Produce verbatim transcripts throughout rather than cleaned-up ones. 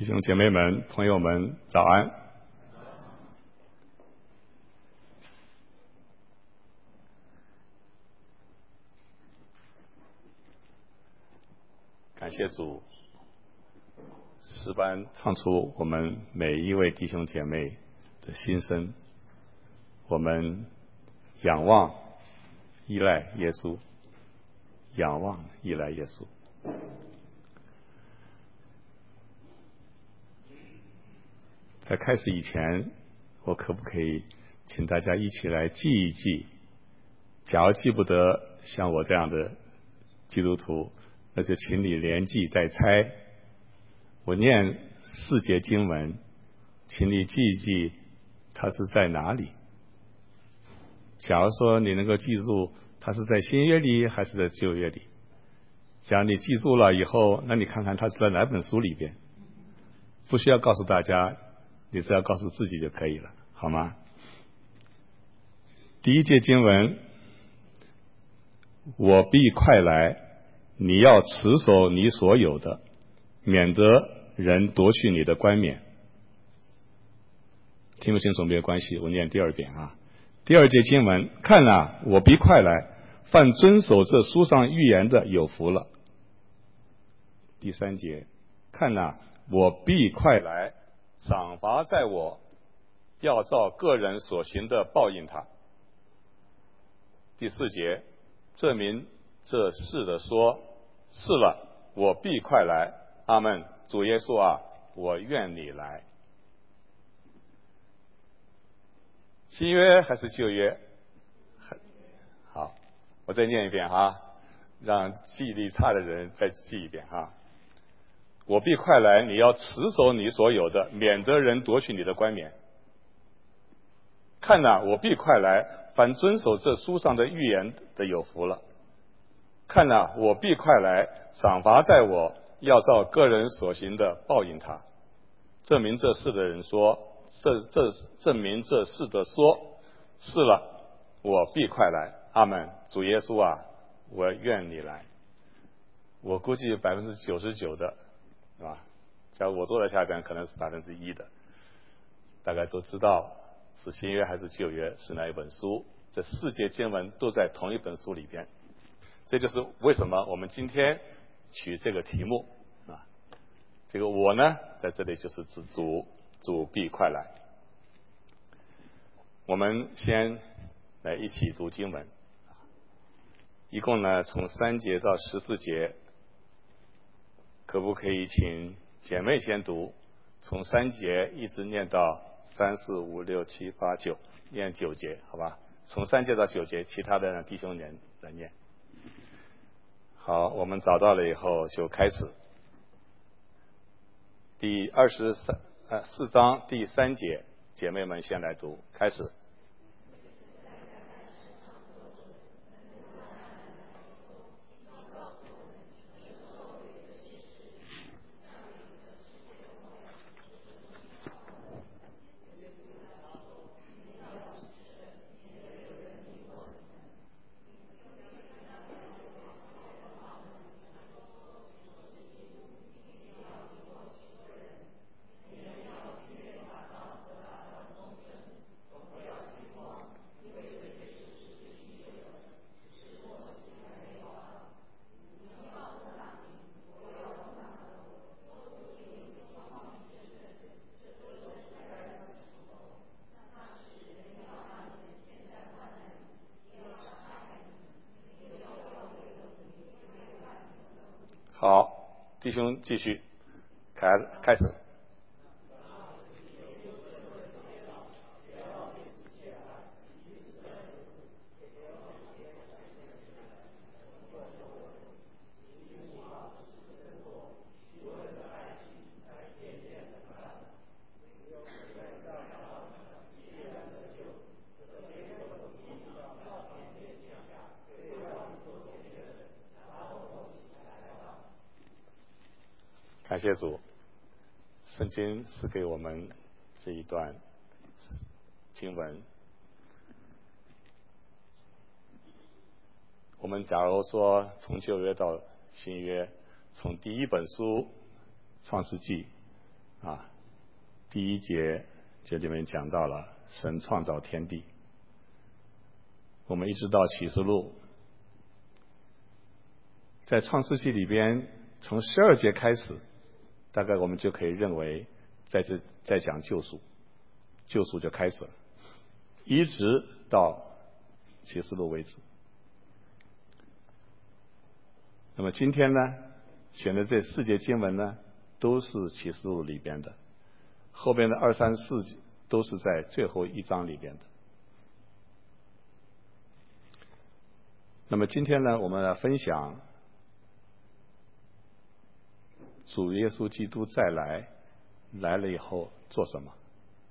弟兄姐妹们、朋友们，早安！感谢主，诗班唱出我们每一位弟兄姐妹的心声。我们仰望、依赖耶稣，仰望、依赖耶稣。在开始以前，我可不可以请大家一起来记一记？假如记不得像我这样的基督徒，那就请你连记带猜。我念四节经文，请你记一记它是在哪里。假如说你能够记住它是在新约里还是在旧约里，假如你记住了以后，那你看看它是在哪本书里边，不需要告诉大家，你只要告诉自己就可以了，好吗？第一节经文，我必快来，你要持守你所有的，免得人夺去你的冠冕。听不清楚没有关系，我念第二遍啊。第二节经文，看啊，我必快来，凡遵守这书上预言的有福了。第三节，看啊，我必快来，赏罚在我，要照个人所行的报应他。第四节，证明这事的说，是了，我必快来。阿们。主耶稣啊，我愿你来。新约还是旧约？好，我再念一遍哈，让记忆力差的人再记一遍哈。我必快来，你要持守你所有的，免得人夺取你的冠冕。看哪，我必快来，凡遵守这书上的预言的有福了。看哪，我必快来，赏罚在我，要照个人所行的报应他。证明这事的人说，这这证明这事的说，是了，我必快来。阿们。主耶稣啊，我愿你来。我估计百分之九十九的，是吧？假如我坐在下边，可能是百分之一的，大概都知道是新约还是旧约，是哪一本书。这四节经文都在同一本书里边。这就是为什么我们今天取这个题目啊。这个我呢，在这里就是指主，主必快来。我们先来一起读经文，一共呢从三节到十四节，可不可以请姐妹先读？从三节一直念到三四五六七八九，念九节，好吧？从三节到九节，其他的弟兄们来念。好，我们找到了以后就开始。第二十三呃四章第三节，姐妹们先来读，开始。好，弟兄继续，开开始。感谢主，圣经是给我们这一段经文。我们假如说从旧约到新约，从第一本书创世纪啊，第一节这里面讲到了神创造天地，我们一直到启示录，在创世纪里边，从十二节开始，大概我们就可以认为在这在讲救赎，救赎就开始了，一直到启示录为止。那么今天呢，选的这四节经文呢，都是启示录里边的，后边的二三四都是在最后一章里边的。那么今天呢，我们来分享主耶稣基督再来，来了以后做什么？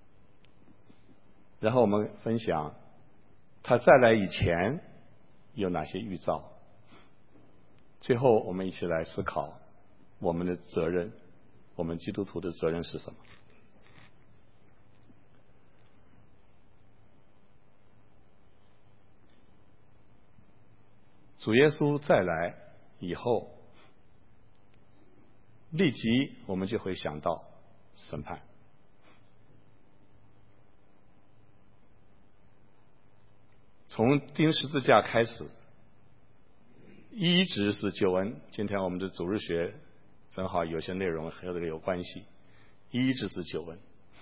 然后我们分享他再来以前有哪些预兆？最后我们一起来思考我们的责任，我们基督徒的责任是什么？主耶稣再来以后，立即我们就会想到审判。从钉十字架开始，一直是救恩。今天我们的主日学正好有些内容和这个有关系，一直是救恩。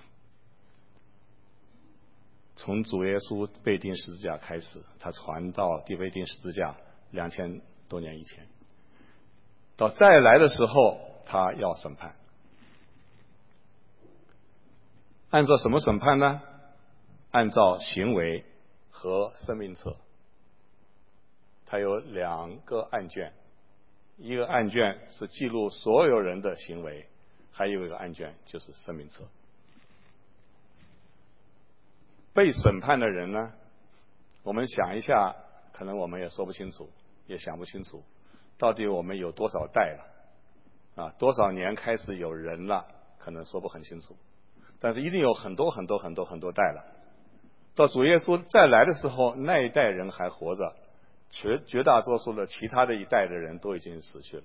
从主耶稣被钉十字架开始，他传到地被钉十字架两千多年以前，到再来的时候，他要审判。按照什么审判呢？按照行为和生命册。它有两个案卷，一个案卷是记录所有人的行为，还有一个案卷就是生命册。被审判的人呢，我们想一下，可能我们也说不清楚，也想不清楚，到底我们有多少代了啊？多少年开始有人了，可能说不很清楚，但是一定有很多很多很多很多代了。到主耶稣再来的时候，那一代人还活着，绝绝大多数的其他的一代的人都已经死去了。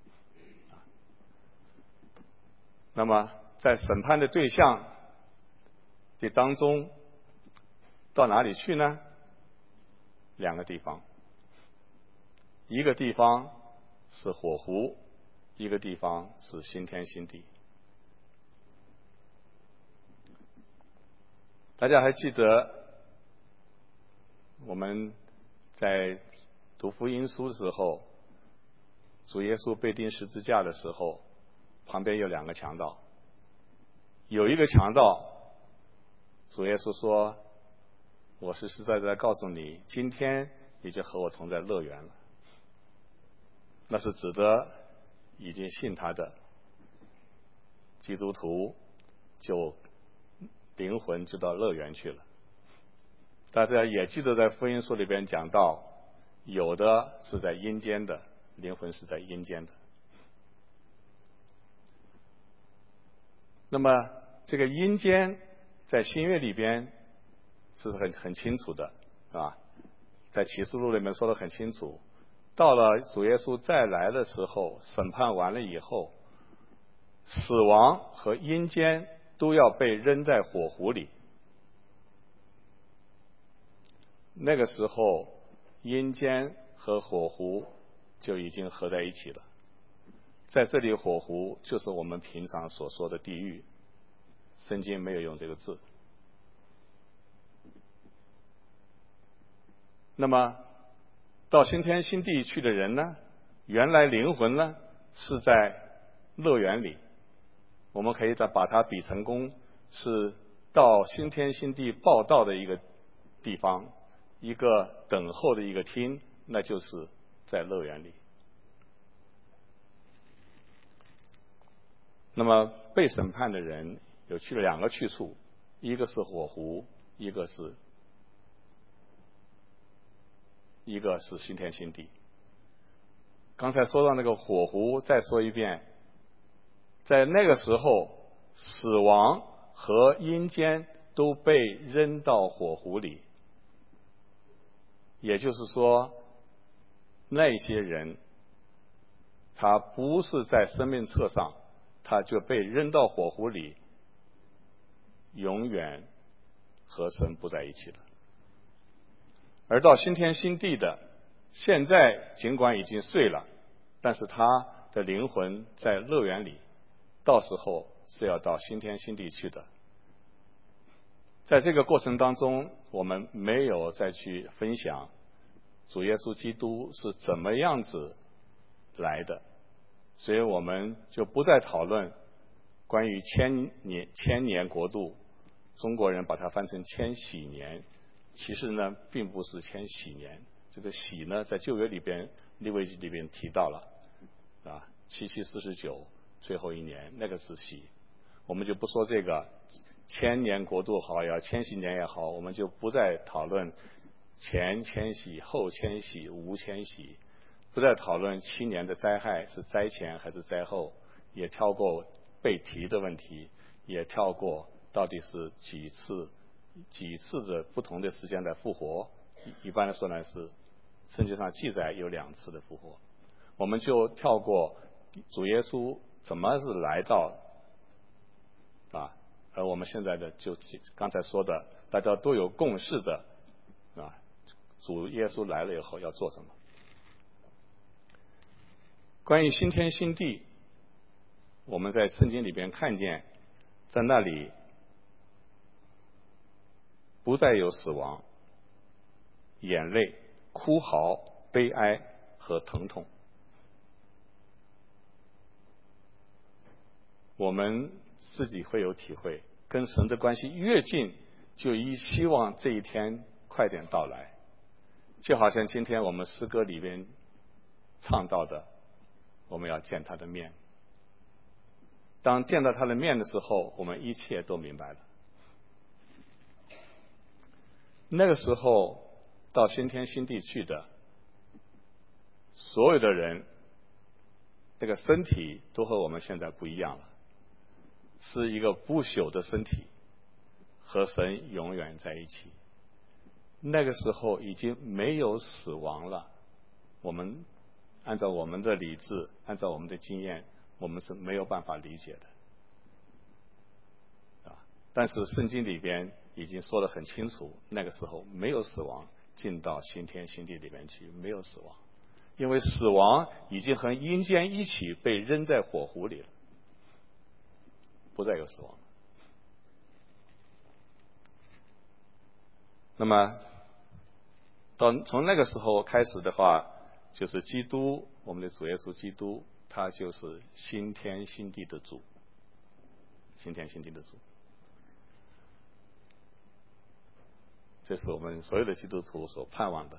那么在审判的对象的当中，到哪里去呢？两个地方，一个地方是火湖，一个地方是新天新地。大家还记得我们在读福音书的时候，主耶稣被钉十字架的时候，旁边有两个强盗，有一个强盗，主耶稣说，我是实在在告诉你，今天你就和我同在乐园了。那是指的已经信他的基督徒，就灵魂就到乐园去了。大家也记得在福音书里边讲到，有的是在阴间的，灵魂是在阴间的。那么这个阴间在新约里边是很很清楚的，是吧？在启示录里面说得很清楚，到了主耶稣再来的时候，审判完了以后，死亡和阴间都要被扔在火湖里。那个时候，阴间和火湖就已经合在一起了。在这里，火湖就是我们平常所说的地狱，圣经没有用这个字。那么到新天新地去的人呢，原来灵魂呢是在乐园里，我们可以再把它比成功是到新天新地报道的一个地方，一个等候的一个厅，那就是在乐园里。那么被审判的人有去了两个去处，一个是火湖，一个是一个是新天新地。刚才说到那个火湖，再说一遍，在那个时候，死亡和阴间都被扔到火湖里。也就是说，那些人他不是在生命册上他就被扔到火湖里，永远和神不在一起了。而到新天新地的，现在尽管已经睡了，但是他的灵魂在乐园里，到时候是要到新天新地去的。在这个过程当中，我们没有再去分享主耶稣基督是怎么样子来的，所以我们就不再讨论关于千年千年国度，中国人把它翻成千禧年，其实呢并不是千禧年。这个禧呢，在旧约里边利未记里边提到了啊，七七四十九最后一年，那个是禧。我们就不说这个千年国度好呀，千禧年也好，我们就不再讨论前千禧、后千禧、无千禧，不再讨论七年的灾害是灾前还是灾后，也跳过被提的问题，也跳过到底是几次几次的不同的时间来复活。一般来说呢，是圣经上记载有两次的复活，我们就跳过主耶稣怎么是来到啊，而我们现在的就刚才说的大家都有共识的啊，主耶稣来了以后要做什么。关于新天新地，我们在圣经里边看见，在那里不再有死亡、眼泪、哭嚎、悲哀和疼痛。我们自己会有体会，跟神的关系越近，就一希望这一天快点到来。就好像今天我们诗歌里边唱到的，我们要见他的面。当见到他的面的时候，我们一切都明白了。那个时候到新天新地去的所有的人，那个身体都和我们现在不一样了，是一个不朽的身体，和神永远在一起。那个时候已经没有死亡了，我们按照我们的理智，按照我们的经验，我们是没有办法理解的。啊，但是圣经里边已经说得很清楚，那个时候没有死亡，进到新天新地里面去，没有死亡，因为死亡已经和阴间一起被扔在火湖里了，不再有死亡。那么到从那个时候开始的话，就是基督，我们的主耶稣基督，他就是新天新地的主，新天新地的主。这是我们所有的基督徒所盼望的，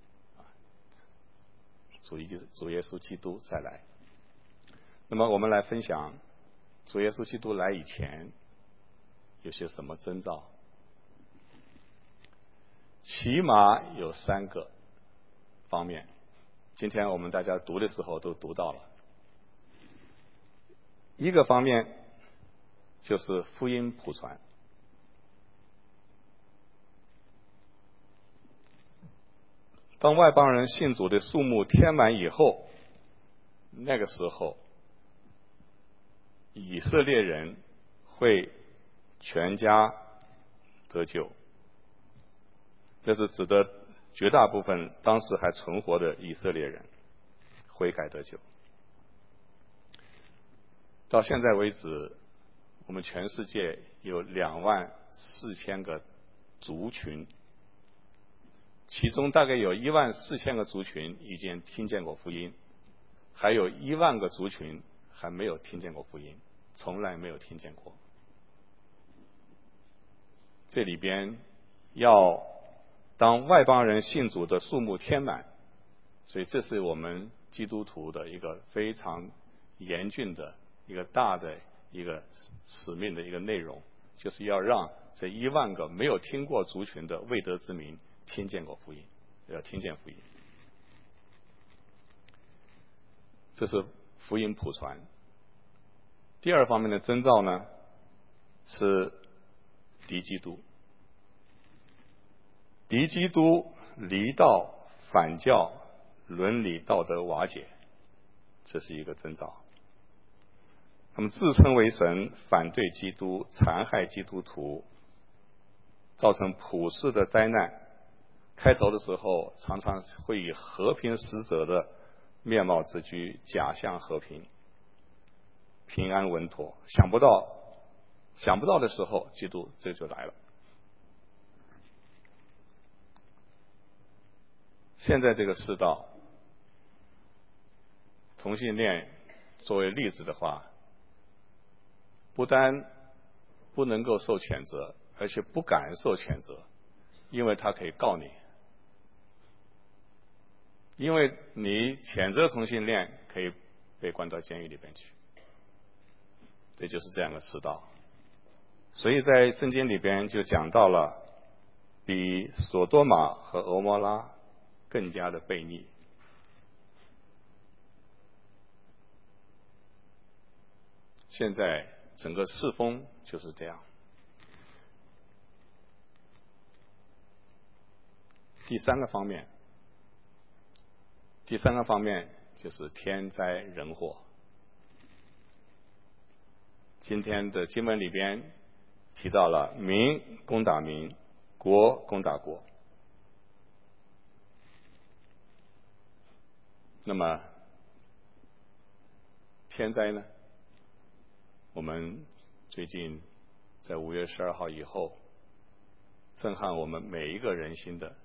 主主耶稣基督再来。那么我们来分享主耶稣基督来以前有些什么征兆，起码有三个方面，今天我们大家读的时候都读到了。一个方面就是福音普传，当外邦人信主的数目填满以后，那个时候以色列人会全家得救，这是指的绝大部分当时还存活的以色列人悔改得救。到现在为止，我们全世界有两万四千个族群，其中大概有一万四千个族群已经听见过福音，还有一万个族群还没有听见过福音，从来没有听见过。这里边要当外邦人信主的数目填满，所以这是我们基督徒的一个非常严峻的一个大的一个使命的一个内容，就是要让这一万个没有听过族群的未得之民听见过福音，要听见福音。这是福音普传。第二方面的征兆呢，是敌基督。敌基督离道反教，伦理道德瓦解，这是一个征兆。 他们自称为神，反对基督，残害基督徒，造成普世的灾难。开头的时候常常会以和平使者的面貌自居，假象和平，平安稳妥。想不到想不到的时候，基督这就来了。现在这个世道，同性恋作为例子的话，不单不能够受谴责，而且不敢受谴责，因为他可以告你。因为你谴责同性恋，可以被关到监狱里边去。这就是这样的世道。所以在圣经里边就讲到了，比索多玛和俄摩拉更加的悖逆。现在整个世风就是这样。第三个方面，第三个方面就是天灾人祸。今天的经文里边提到了民攻打民，国攻打国。那么天灾呢？我们最近在五月十二号以后，震撼我们每一个人心的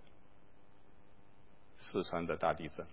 四川的大地震。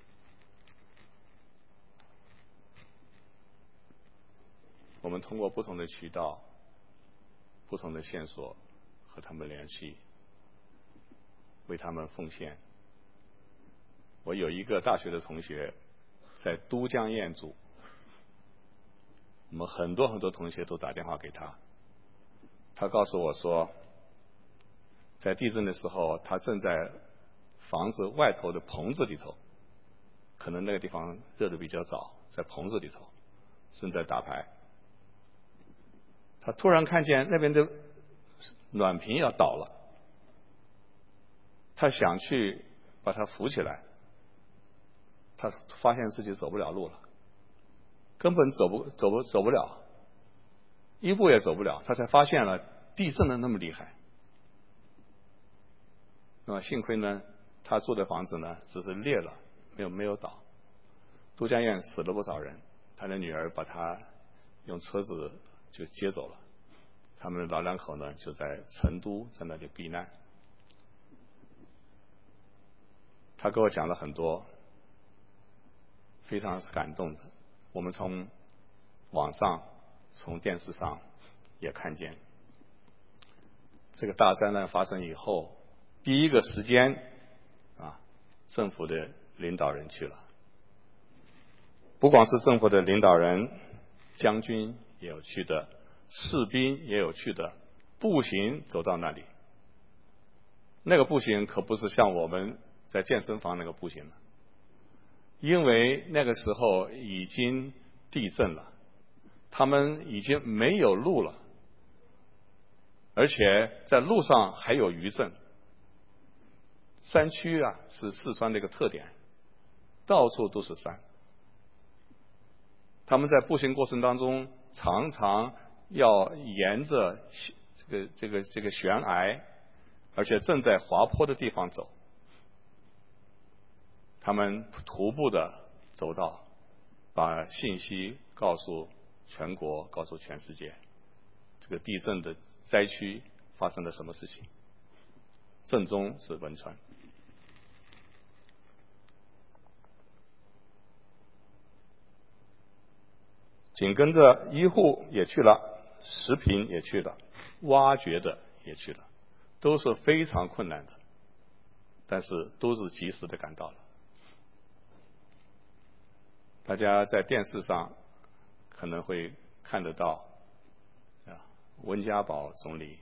我们通过不同的渠道、不同的线索和他们联系，为他们奉献。我有一个大学的同学在都江堰住，我们很多很多同学都打电话给他，他告诉我说，在地震的时候，他正在房子外头的棚子里头，可能那个地方热得比较早，在棚子里头正在打牌。他突然看见那边的暖瓶要倒了，他想去把它扶起来，他发现自己走不了路了，根本走不走不走不了，一步也走不了。他才发现了地震的那么厉害。那么幸亏呢，他住的房子呢只是裂了，没有没有倒。都江堰死了不少人，他的女儿把他用车子就接走了。他们老两口呢就在成都在那里避难。他给我讲了很多非常感动的，我们从网上从电视上也看见，这个大灾难发生以后，第一个时间啊，政府的领导人去了，不光是政府的领导人，将军也有去的，士兵也有去的，步行走到那里。那个步行可不是像我们在健身房那个步行了，因为那个时候已经地震了，他们已经没有路了，而且在路上还有余震。山区啊是四川的一个特点，到处都是山。他们在步行过程当中常常要沿着这个这个这个悬崖，而且正在滑坡的地方走。他们徒步的走到，把信息告诉全国，告诉全世界，这个地震的灾区发生了什么事情。震中是汶川。紧跟着医护也去了，食品也去了，挖掘的也去了，都是非常困难的，但是都是及时的赶到了。大家在电视上可能会看得到，啊，温家宝总理，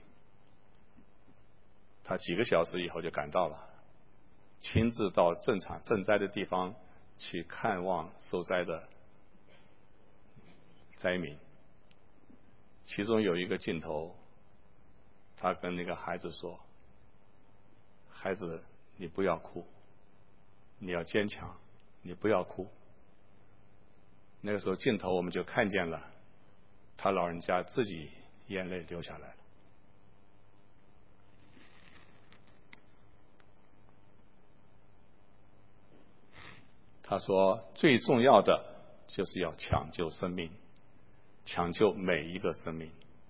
他几个小时以后就赶到了，亲自到震场震灾的地方去看望受灾的灾民。其中有一个镜头，他跟那个孩子说：“孩子，你不要哭，你要坚强，你不要哭。”那个时候镜头我们就看见了他老人家自己眼泪流下来了。他说最重要的就是要抢救生命，抢救每一个生命。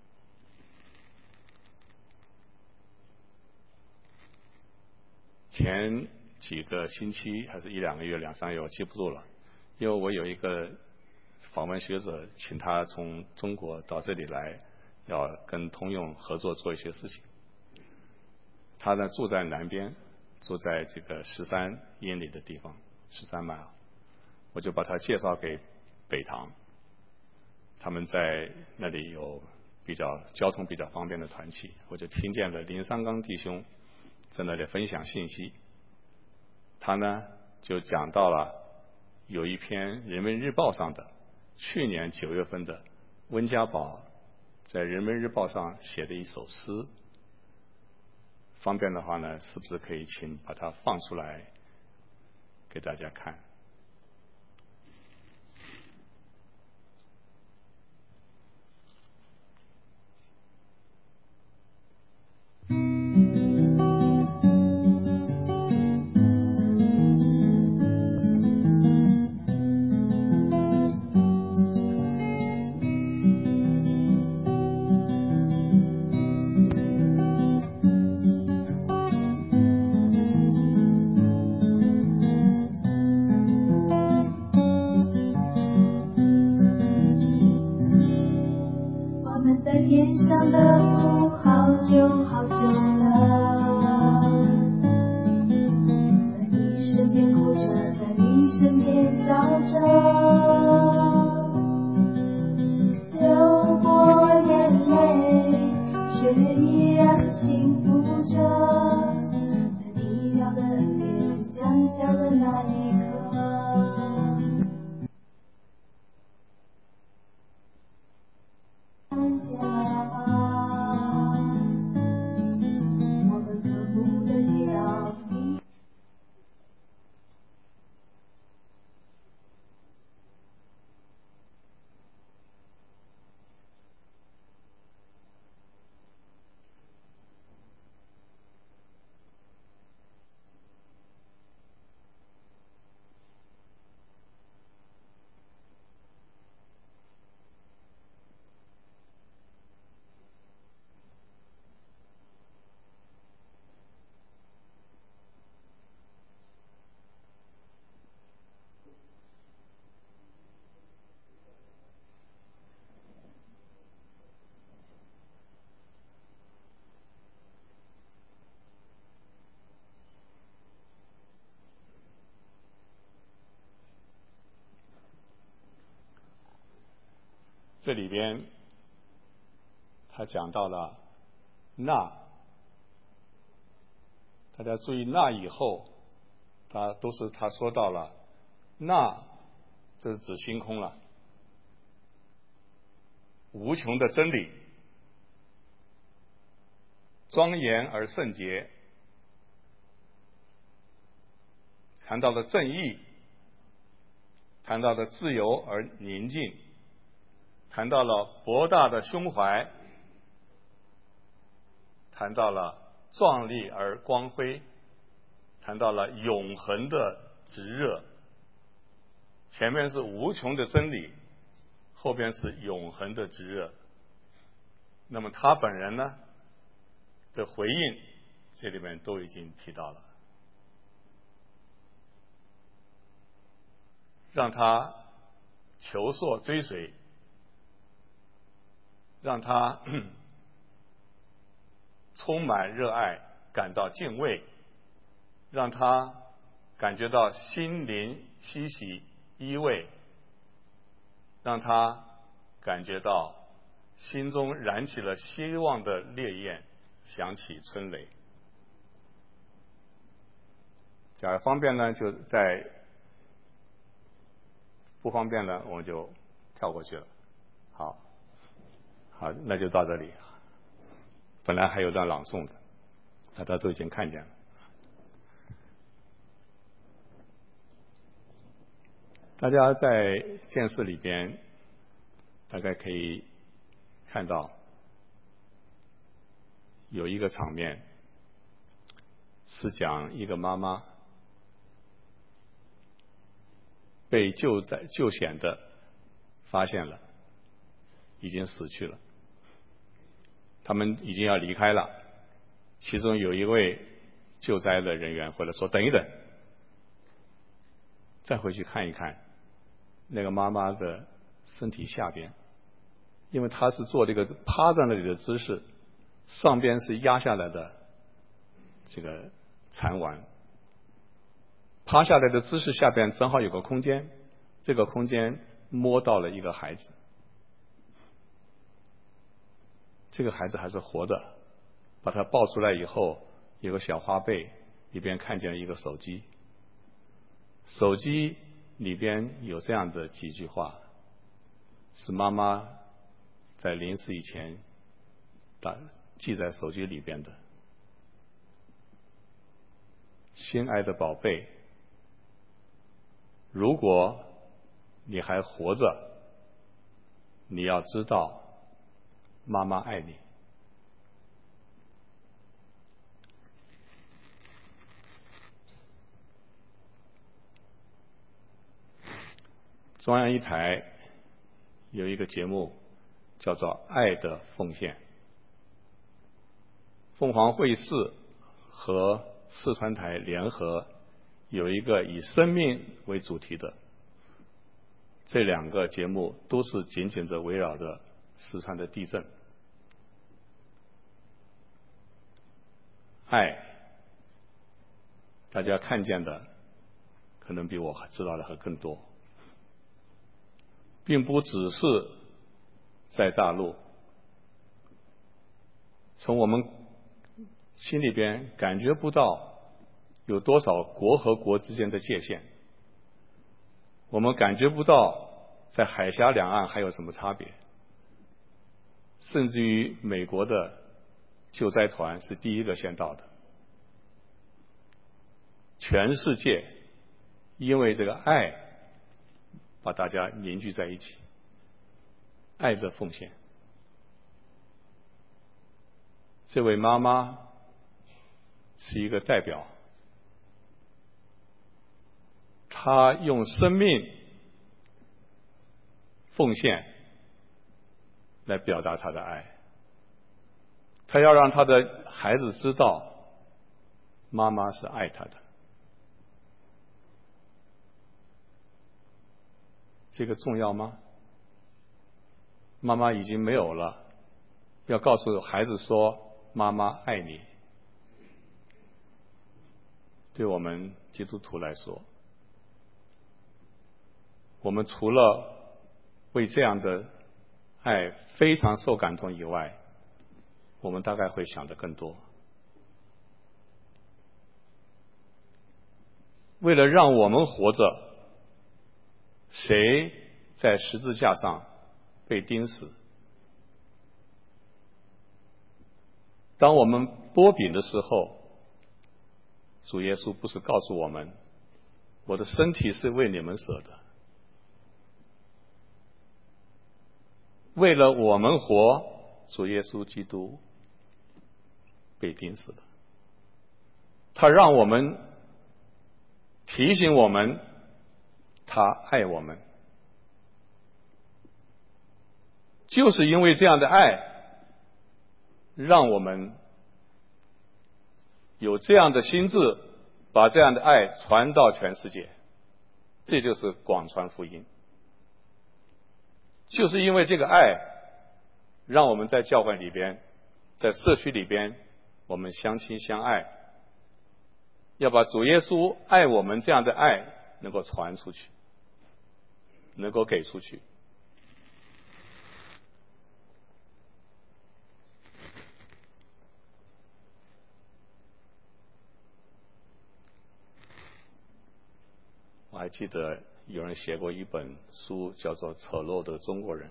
前几个星期还是一两个月两三个月我记不住了，因为我有一个访问学者请他从中国到这里来，要跟通用合作做一些事情。他呢住在南边，住在这个十三英里的地方，十三迈，我就把他介绍给北堂，他们在那里有比较交通比较方便的团契，我就听见了林三刚弟兄在那里分享信息。他呢就讲到了有一篇人民日报上的去年九月份的温家宝在人民日报上写的一首诗，方便的话呢是不是可以请把它放出来给大家看。这里边他讲到了那，大家注意那以后他都是他说到了那，这是指星空了，无穷的真理，庄严而圣洁，谈到了正义，谈到了自由而宁静，谈到了博大的胸怀，谈到了壮丽而光辉，谈到了永恒的炙热。前面是无穷的真理，后边是永恒的炙热。那么他本人呢的回应，这里面都已经提到了，让他求索追随，让他充满热爱，感到敬畏，让他感觉到心灵欣喜依偎，让他感觉到心中燃起了希望的烈焰，响起春雷。假如方便呢就在，不方便呢我们就跳过去了。好好，那就到这里。本来还有段朗诵的，大家都已经看见了。大家在电视里边大概可以看到有一个场面，是讲一个妈妈被救灾救险的发现了，已经死去了，他们已经要离开了，其中有一位救灾的人员回来说：“等一等，再回去看一看那个妈妈的身体下边，因为她是做这个趴在那里的姿势，上边是压下来的这个残丸，趴下来的姿势下边正好有个空间，这个空间摸到了一个孩子，这个孩子还是活的，把他抱出来以后，有个小花被，里边看见了一个手机，手机里边有这样的几句话，是妈妈在临死以前打记在手机里边的：心爱的宝贝，如果你还活着，你要知道妈妈爱你。中央一台有一个节目叫做《爱的奉献》，凤凰卫视和四川台联合有一个以生命为主题的，这两个节目都是紧紧地围绕着四川的地震。爱，大家看见的可能比我知道的还更多，并不只是在大陆，从我们心里边感觉不到有多少国和国之间的界限，我们感觉不到在海峡两岸还有什么差别，甚至于美国的救灾团是第一个先到的。全世界因为这个爱把大家凝聚在一起，爱的奉献。这位妈妈是一个代表，她用生命奉献来表达她的爱，她要让她的孩子知道妈妈是爱她的。这个重要吗？妈妈已经没有了，要告诉孩子说妈妈爱你。对我们基督徒来说，我们除了为这样的爱非常受感动以外，我们大概会想得更多。为了让我们活着，谁在十字架上被钉死？当我们剥饼的时候，主耶稣不是告诉我们，我的身体是为你们舍的，为了我们活，主耶稣基督被钉死的。他让我们提醒我们，他爱我们，就是因为这样的爱，让我们有这样的心智，把这样的爱传到全世界，这就是广传福音。就是因为这个爱，让我们在教会里边，在社区里边，我们相亲相爱，要把主耶稣爱我们这样的爱能够传出去，能够给出去。我还记得有人写过一本书，叫做《丑陋的中国人》。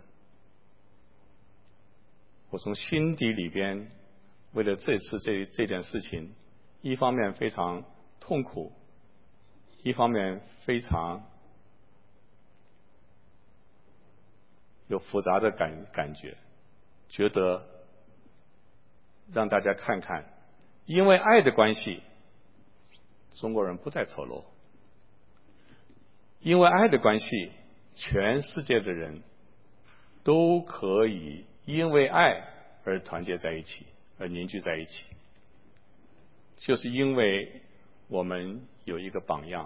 我从心底里边，为了这次这这件事情，一方面非常痛苦，一方面非常有复杂的感感觉。 觉得让大家看看，因为爱的关系，中国人不再丑陋。因为爱的关系，全世界的人都可以因为爱而团结在一起，而凝聚在一起。就是因为我们有一个榜样，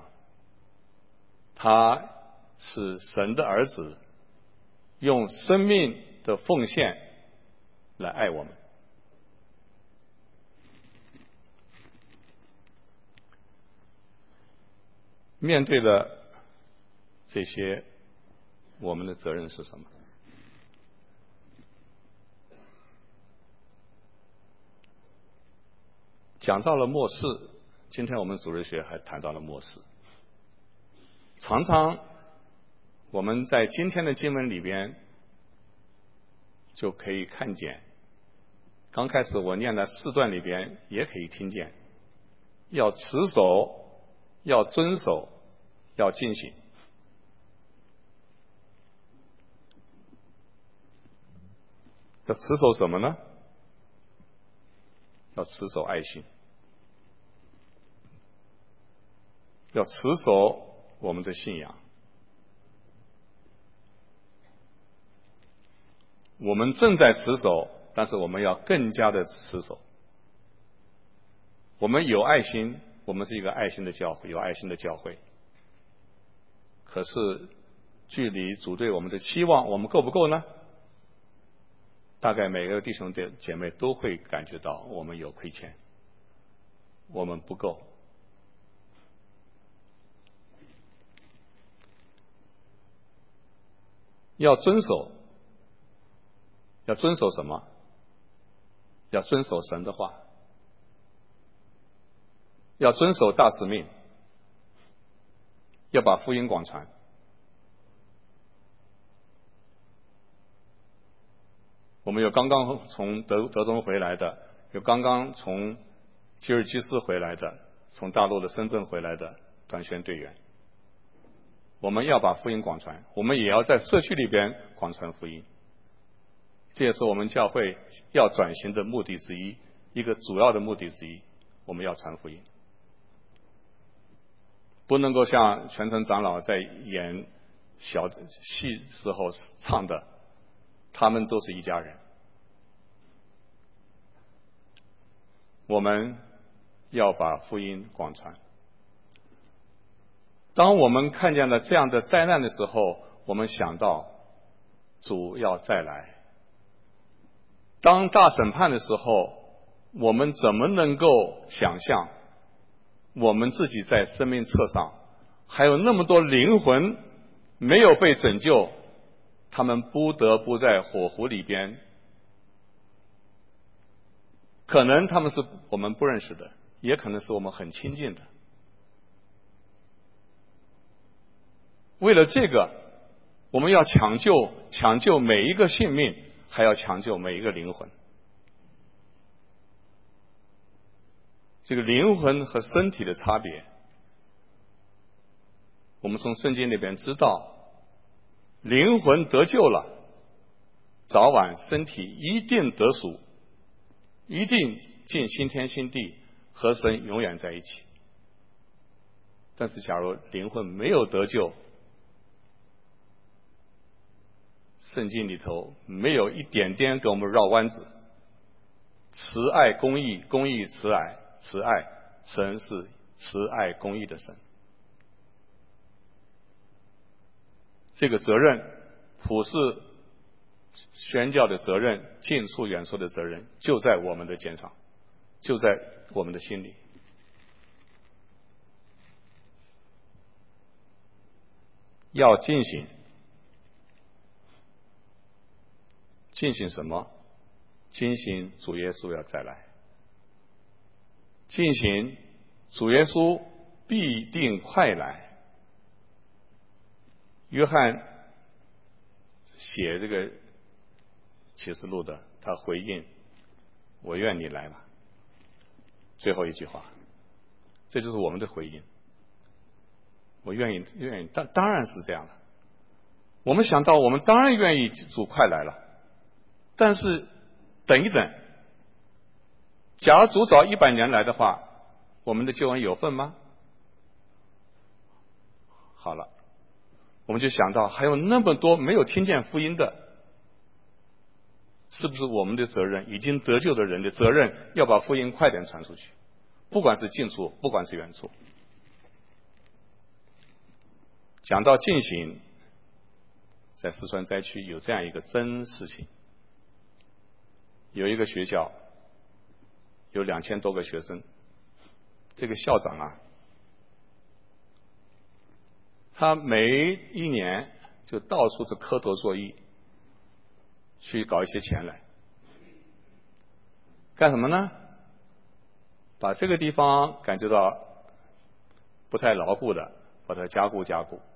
他是神的儿子，用生命的奉献来爱我们。面对了这些，我们的责任是什么？讲到了末世，今天我们主日学还谈到了末世。常常我们在今天的经文里边就可以看见，刚开始我念的四段里边也可以听见，要持守，要遵守，要进行。要持守什么呢？要持守爱心，要持守我们的信仰。我们正在持守，但是我们要更加的持守。我们有爱心，我们是一个爱心的教会，有爱心的教会。可是距离主对我们的期望，我们够不够呢？大概每个弟兄姐妹都会感觉到我们有亏欠，我们不够。要遵守，要遵守什么？要遵守神的话，要遵守大使命，要把福音广传。我们有刚刚从德德东回来的，有刚刚从吉尔吉斯回来的，从大陆的深圳回来的短宣队员。我们要把福音广传，我们也要在社区里边广传福音。这也是我们教会要转型的目的之一，一个主要的目的之一。我们要传福音，不能够像全城长老在演小戏时候唱的，他们都是一家人。我们要把福音广传。当我们看见了这样的灾难的时候，我们想到主要再来。当大审判的时候，我们怎么能够想象我们自己在生命册上还有那么多灵魂没有被拯救，他们不得不在火湖里边，可能他们是我们不认识的，也可能是我们很亲近的。为了这个，我们要抢救抢救每一个性命，还要抢救每一个灵魂。这个灵魂和身体的差别，我们从圣经里边知道，灵魂得救了，早晚身体一定得赎，一定进新天新地，和神永远在一起。但是假如灵魂没有得救，圣经里头没有一点点给我们绕弯子，慈爱公义，公义慈爱，慈爱，神是慈爱公义的神。这个责任，普世宣教的责任，近处远处的责任，就在我们的肩上，就在我们的心里。要进行进行什么？进行主耶稣要再来，进行主耶稣必定快来。约翰写这个启示录的，他回应我愿你来吧，最后一句话，这就是我们的回应。我愿意愿意当当然是这样了。我们想到我们当然愿意主快来了，但是等一等，假如主早一百年来的话，我们的救恩有份吗？好了，我们就想到还有那么多没有听见福音的，是不是我们的责任？已经得救的人的责任，要把福音快点传出去，不管是近处，不管是远处。讲到进行，在四川灾区有这样一个真事情，有一个学校有两千多个学生，这个校长啊，他每一年就到处是磕头作揖，去搞一些钱来，干什么呢？把这个地方感觉到不太牢固的，把它加固加固；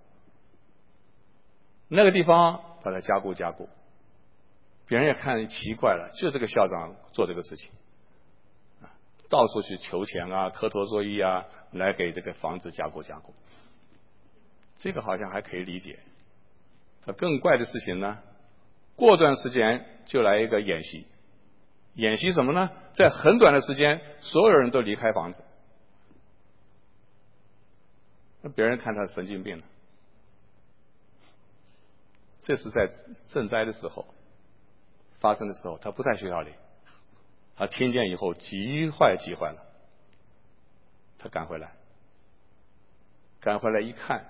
那个地方把它加固加固。别人也看奇怪了，就这个校长做这个事情，到处去求钱啊，磕头作揖啊，来给这个房子加固加固。这个好像还可以理解。更怪的事情呢，过段时间就来一个演习。演习什么呢？在很短的时间，所有人都离开房子。那别人看他神经病了。这是在赈灾的时候发生的时候，他不在学校里，他听见以后急坏急坏了，他赶回来，赶回来一看，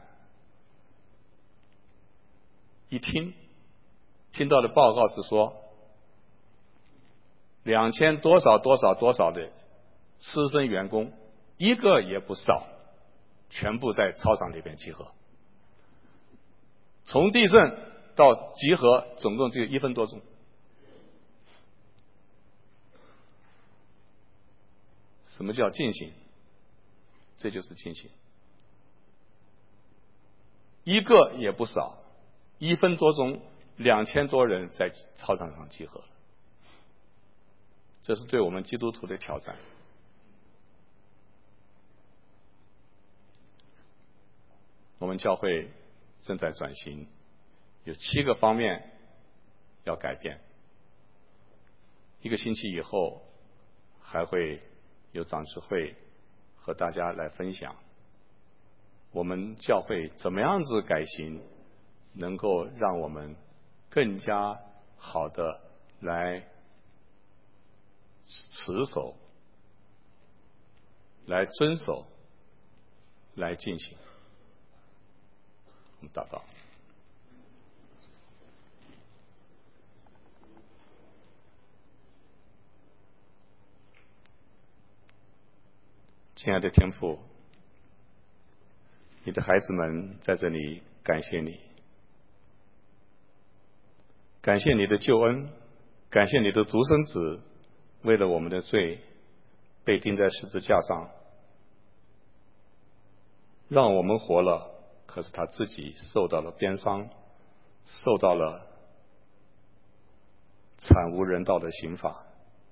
一听，听到的报告是说，两千多少多少多少的师生员工，一个也不少，全部在操场里边集合。从地震到集合，总共只有一分多钟。什么叫进行？这就是进行。一个也不少，一分多钟，两千多人在操场上集合了。这是对我们基督徒的挑战。我们教会正在转型，有七个方面要改变。一个星期以后，还会有长执会和大家来分享我们教会怎么样子改型，能够让我们更加好的来持守、来遵守、来进行。我们祷告。亲爱的天父，你的孩子们在这里感谢你，感谢你的救恩，感谢你的独生子为了我们的罪被钉在十字架上，让我们活了，可是他自己受到了鞭伤，受到了惨无人道的刑罚。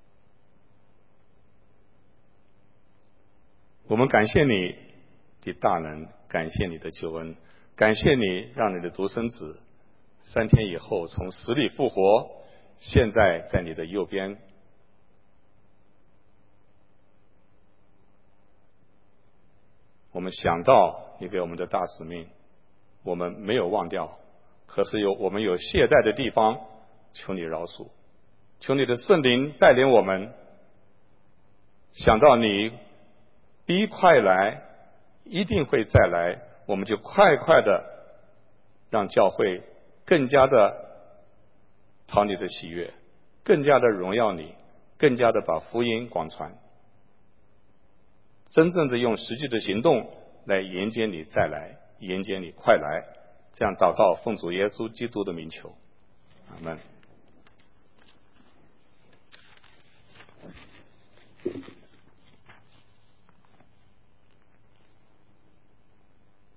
我们感谢你的大能，感谢你的救恩，感谢你让你的独生子三天以后从死里复活，现在在你的右边。我们想到你给我们的大使命，我们没有忘掉，可是有我们有懈怠的地方，求你饶恕，求你的圣灵带领我们想到你逼快来，一定会再来，我们就快快的让教会更加的讨你的喜悦，更加的荣耀你，更加的把福音广传，真正的用实际的行动来迎接你再来，迎接你快来。这样祷告，奉主耶稣基督的名求，阿们。